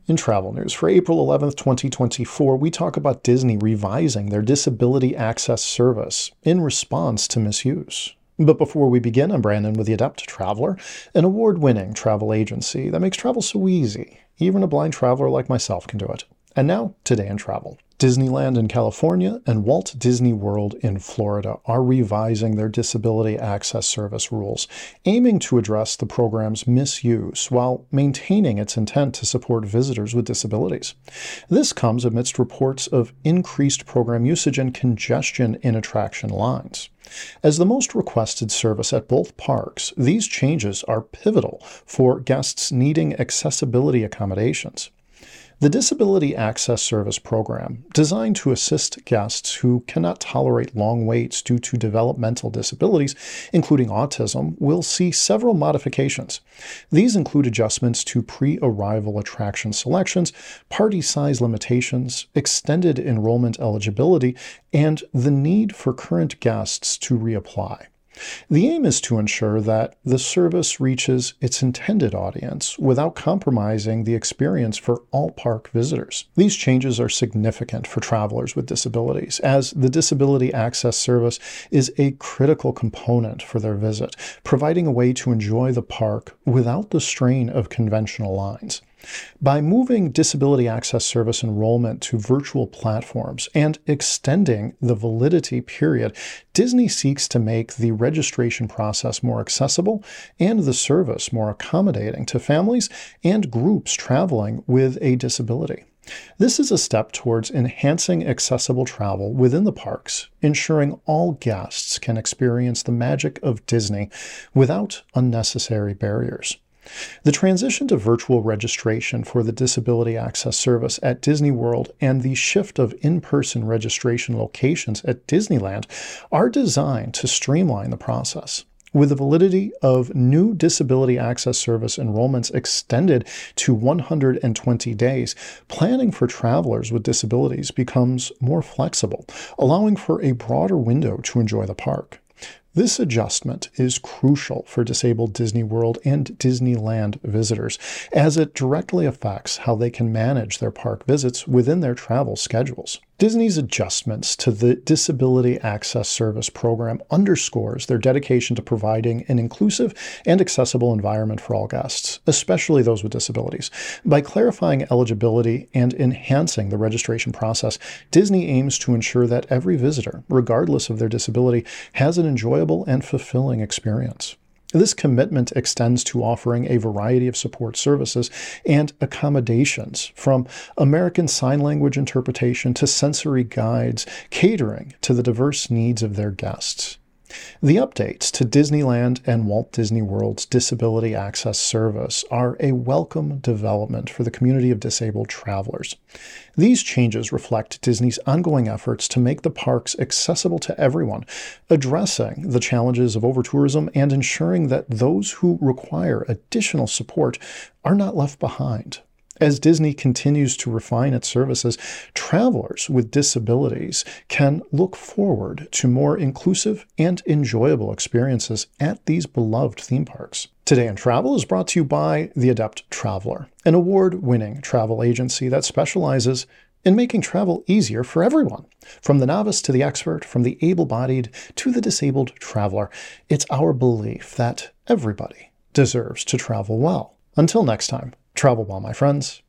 In travel news for April 11th, 2024, we talk about Disney revising their disability access service in response to misuse. But before we begin, I'm Brandon with the Adept Traveler, an award-winning travel agency that makes travel so easy. Even a blind traveler like myself can do it. And now, today in travel. Disneyland in California and Walt Disney World in Florida are revising their disability access service rules, aiming to address the program's misuse while maintaining its intent to support visitors with disabilities. This comes amidst reports of increased program usage and congestion in attraction lines. As the most requested service at both parks, these changes are pivotal for guests needing accessibility accommodations. The Disability Access Service program, designed to assist guests who cannot tolerate long waits due to developmental disabilities, including autism, will see several modifications. These include adjustments to pre-arrival attraction selections, party size limitations, extended enrollment eligibility, and the need for current guests to reapply. The aim is to ensure that the service reaches its intended audience without compromising the experience for all park visitors. These changes are significant for travelers with disabilities, as the Disability Access Service is a critical component for their visit, providing a way to enjoy the park without the strain of conventional lines. By moving Disability Access Service enrollment to virtual platforms and extending the validity period, Disney seeks to make the registration process more accessible and the service more accommodating to families and groups traveling with a disability. This is a step towards enhancing accessible travel within the parks, ensuring all guests can experience the magic of Disney without unnecessary barriers. The transition to virtual registration for the Disability Access Service at Disney World and the shift of in-person registration locations at Disneyland are designed to streamline the process. With the validity of new Disability Access Service enrollments extended to 120 days, planning for travelers with disabilities becomes more flexible, allowing for a broader window to enjoy the park. This adjustment is crucial for disabled Disney World and Disneyland visitors, as it directly affects how they can manage their park visits within their travel schedules. Disney's adjustments to the Disability Access Service program underscores their dedication to providing an inclusive and accessible environment for all guests, especially those with disabilities. By clarifying eligibility and enhancing the registration process, Disney aims to ensure that every visitor, regardless of their disability, has an enjoyable and fulfilling experience. This commitment extends to offering a variety of support services and accommodations, from American Sign Language interpretation to sensory guides, catering to the diverse needs of their guests. The updates to Disneyland and Walt Disney World's Disability Access Service are a welcome development for the community of disabled travelers. These changes reflect Disney's ongoing efforts to make the parks accessible to everyone, addressing the challenges of overtourism and ensuring that those who require additional support are not left behind. As Disney continues to refine its services, travelers with disabilities can look forward to more inclusive and enjoyable experiences at these beloved theme parks. Today in Travel is brought to you by The Adept Traveler, an award-winning travel agency that specializes in making travel easier for everyone. From the novice to the expert, from the able-bodied to the disabled traveler, it's our belief that everybody deserves to travel well. Until next time, travel well, my friends.